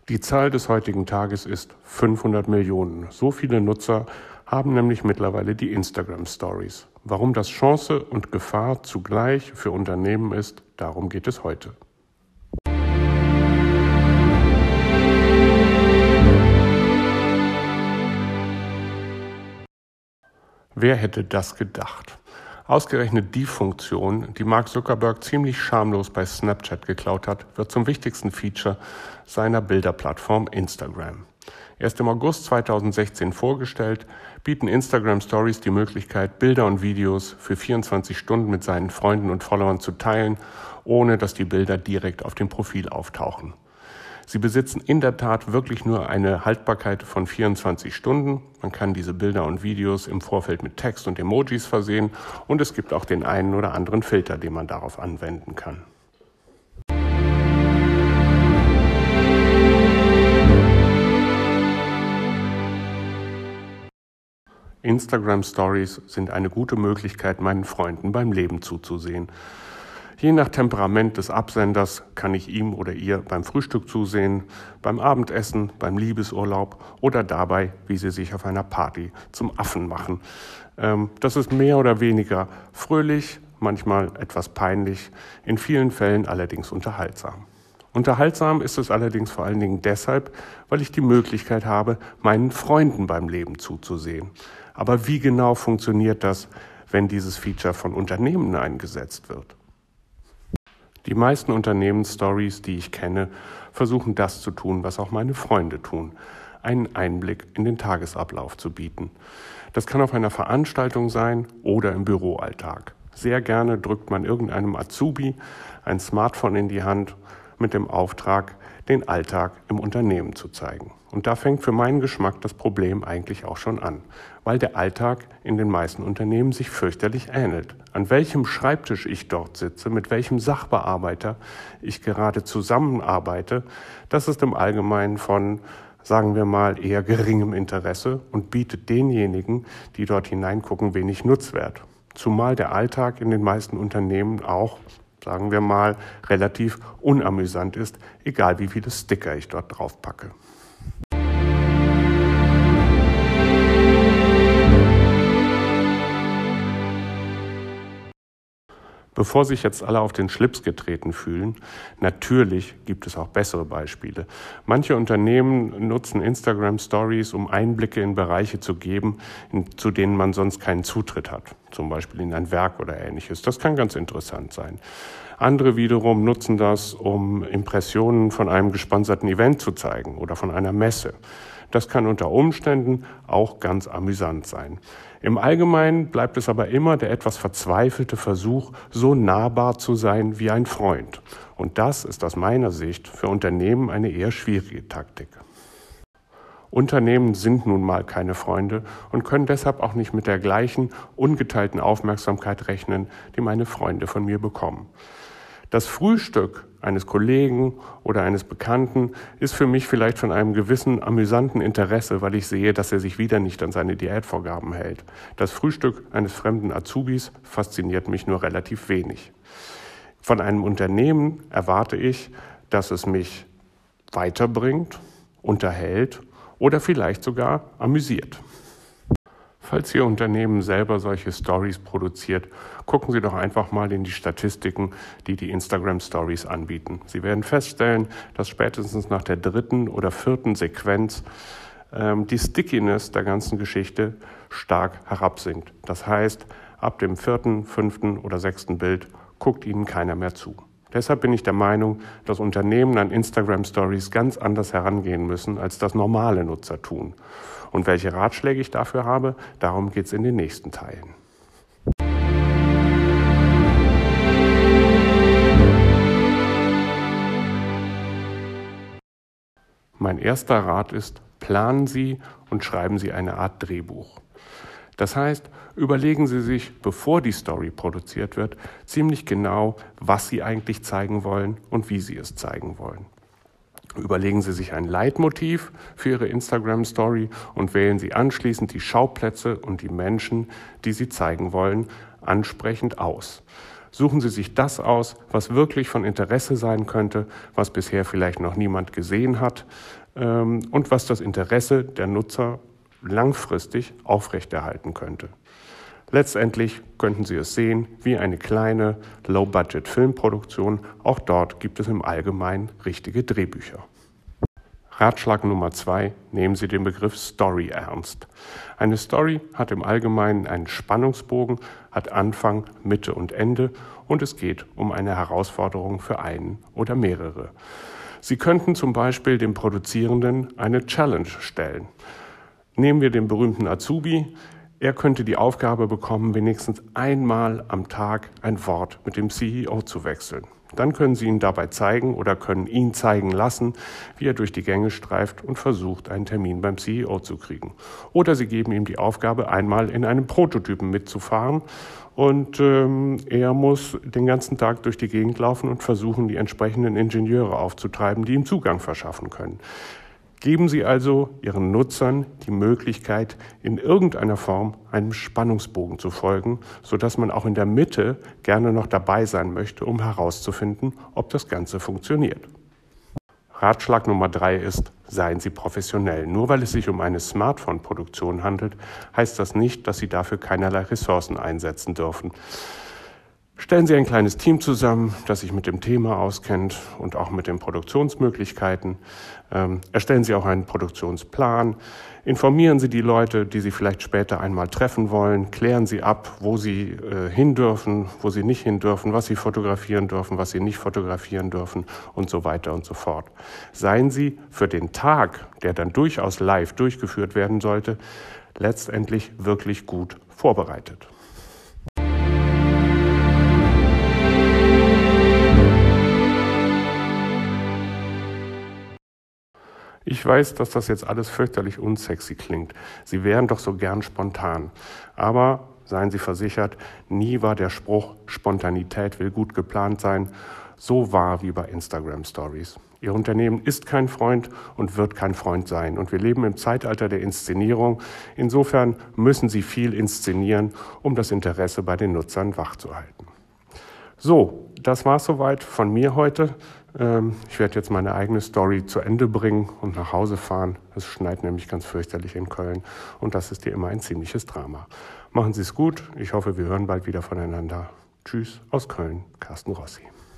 Die Zahl des heutigen Tages ist 500 Millionen. So viele Nutzer haben nämlich mittlerweile die Instagram Stories. Warum das Chance und Gefahr zugleich für Unternehmen ist, darum geht es heute. Wer hätte das gedacht? Ausgerechnet die Funktion, die Mark Zuckerberg ziemlich schamlos bei Snapchat geklaut hat, wird zum wichtigsten Feature seiner Bilderplattform Instagram. Erst im August 2016 vorgestellt, bieten Instagram Stories die Möglichkeit, Bilder und Videos für 24 Stunden mit seinen Freunden und Followern zu teilen, ohne dass die Bilder direkt auf dem Profil auftauchen. Sie besitzen in der Tat wirklich nur eine Haltbarkeit von 24 Stunden. Man kann diese Bilder und Videos im Vorfeld mit Text und Emojis versehen und es gibt auch den einen oder anderen Filter, den man darauf anwenden kann. Instagram Stories sind eine gute Möglichkeit, meinen Freunden beim Leben zuzusehen. Je nach Temperament des Absenders kann ich ihm oder ihr beim Frühstück zusehen, beim Abendessen, beim Liebesurlaub oder dabei, wie sie sich auf einer Party zum Affen machen. Das ist mehr oder weniger fröhlich, manchmal etwas peinlich, in vielen Fällen allerdings unterhaltsam. Unterhaltsam ist es allerdings vor allen Dingen deshalb, weil ich die Möglichkeit habe, meinen Freunden beim Leben zuzusehen. Aber wie genau funktioniert das, wenn dieses Feature von Unternehmen eingesetzt wird? Die meisten Unternehmensstories, die ich kenne, versuchen das zu tun, was auch meine Freunde tun, einen Einblick in den Tagesablauf zu bieten. Das kann auf einer Veranstaltung sein oder im Büroalltag. Sehr gerne drückt man irgendeinem Azubi ein Smartphone in die Hand mit dem Auftrag, den Alltag im Unternehmen zu zeigen. Und da fängt für meinen Geschmack das Problem eigentlich auch schon an, weil der Alltag in den meisten Unternehmen sich fürchterlich ähnelt. An welchem Schreibtisch ich dort sitze, mit welchem Sachbearbeiter ich gerade zusammenarbeite, das ist im Allgemeinen von, sagen wir mal, eher geringem Interesse und bietet denjenigen, die dort hineingucken, wenig Nutzwert. Zumal der Alltag in den meisten Unternehmen auch, sagen wir mal, relativ unamüsant ist, egal wie viele Sticker ich dort drauf packe. Bevor sich jetzt alle auf den Schlips getreten fühlen, natürlich gibt es auch bessere Beispiele. Manche Unternehmen nutzen Instagram Stories, um Einblicke in Bereiche zu geben, zu denen man sonst keinen Zutritt hat. Zum Beispiel in ein Werk oder Ähnliches. Das kann ganz interessant sein. Andere wiederum nutzen das, um Impressionen von einem gesponserten Event zu zeigen oder von einer Messe. Das kann unter Umständen auch ganz amüsant sein. Im Allgemeinen bleibt es aber immer der etwas verzweifelte Versuch, so nahbar zu sein wie ein Freund. Und das ist aus meiner Sicht für Unternehmen eine eher schwierige Taktik. Unternehmen sind nun mal keine Freunde und können deshalb auch nicht mit der gleichen ungeteilten Aufmerksamkeit rechnen, die meine Freunde von mir bekommen. Das Frühstück eines Kollegen oder eines Bekannten ist für mich vielleicht von einem gewissen amüsanten Interesse, weil ich sehe, dass er sich wieder nicht an seine Diätvorgaben hält. Das Frühstück eines fremden Azubis fasziniert mich nur relativ wenig. Von einem Unternehmen erwarte ich, dass es mich weiterbringt, unterhält oder vielleicht sogar amüsiert. Falls Ihr Unternehmen selber solche Stories produziert, gucken Sie doch einfach mal in die Statistiken, die die Instagram Stories anbieten. Sie werden feststellen, dass spätestens nach der 3. oder 4. Sequenz die Stickiness der ganzen Geschichte stark herabsinkt. Das heißt, ab dem 4., 5. oder 6. Bild guckt Ihnen keiner mehr zu. Deshalb bin ich der Meinung, dass Unternehmen an Instagram Stories ganz anders herangehen müssen, als das normale Nutzer tun. Und welche Ratschläge ich dafür habe, darum geht es in den nächsten Teilen. Mein erster Rat ist, planen Sie und schreiben Sie eine Art Drehbuch. Das heißt, überlegen Sie sich, bevor die Story produziert wird, ziemlich genau, was Sie eigentlich zeigen wollen und wie Sie es zeigen wollen. Überlegen Sie sich ein Leitmotiv für Ihre Instagram-Story und wählen Sie anschließend die Schauplätze und die Menschen, die Sie zeigen wollen, ansprechend aus. Suchen Sie sich das aus, was wirklich von Interesse sein könnte, was bisher vielleicht noch niemand gesehen hat und was das Interesse der Nutzer langfristig aufrechterhalten könnte. Letztendlich könnten Sie es sehen wie eine kleine Low-Budget-Filmproduktion. Auch dort gibt es im Allgemeinen richtige Drehbücher. Ratschlag Nummer 2, nehmen Sie den Begriff Story ernst. Eine Story hat im Allgemeinen einen Spannungsbogen, hat Anfang, Mitte und Ende und es geht um eine Herausforderung für einen oder mehrere. Sie könnten zum Beispiel dem Produzierenden eine Challenge stellen. Nehmen wir den berühmten Azubi. Er könnte die Aufgabe bekommen, wenigstens einmal am Tag ein Wort mit dem CEO zu wechseln. Dann können Sie ihn dabei zeigen oder können ihn zeigen lassen, wie er durch die Gänge streift und versucht, einen Termin beim CEO zu kriegen. Oder Sie geben ihm die Aufgabe, einmal in einem Prototypen mitzufahren und er muss den ganzen Tag durch die Gegend laufen und versuchen, die entsprechenden Ingenieure aufzutreiben, die ihm Zugang verschaffen können. Geben Sie also Ihren Nutzern die Möglichkeit, in irgendeiner Form einem Spannungsbogen zu folgen, sodass man auch in der Mitte gerne noch dabei sein möchte, um herauszufinden, ob das Ganze funktioniert. Ratschlag Nummer 3 ist, seien Sie professionell. Nur weil es sich um eine Smartphone-Produktion handelt, heißt das nicht, dass Sie dafür keinerlei Ressourcen einsetzen dürfen. Stellen Sie ein kleines Team zusammen, das sich mit dem Thema auskennt und auch mit den Produktionsmöglichkeiten. Erstellen Sie auch einen Produktionsplan. Informieren Sie die Leute, die Sie vielleicht später einmal treffen wollen. Klären Sie ab, wo Sie hin dürfen, wo Sie nicht hin dürfen, was Sie fotografieren dürfen, was Sie nicht fotografieren dürfen und so weiter und so fort. Seien Sie für den Tag, der dann durchaus live durchgeführt werden sollte, letztendlich wirklich gut vorbereitet. Ich weiß, dass das jetzt alles fürchterlich unsexy klingt. Sie wären doch so gern spontan. Aber seien Sie versichert, nie war der Spruch, Spontanität will gut geplant sein, so wahr wie bei Instagram Stories. Ihr Unternehmen ist kein Freund und wird kein Freund sein. Und wir leben im Zeitalter der Inszenierung. Insofern müssen Sie viel inszenieren, um das Interesse bei den Nutzern wachzuhalten. So, das war's soweit von mir heute. Ich werde jetzt meine eigene Story zu Ende bringen und nach Hause fahren. Es schneit nämlich ganz fürchterlich in Köln und das ist hier immer ein ziemliches Drama. Machen Sie es gut. Ich hoffe, wir hören bald wieder voneinander. Tschüss aus Köln, Carsten Rossi.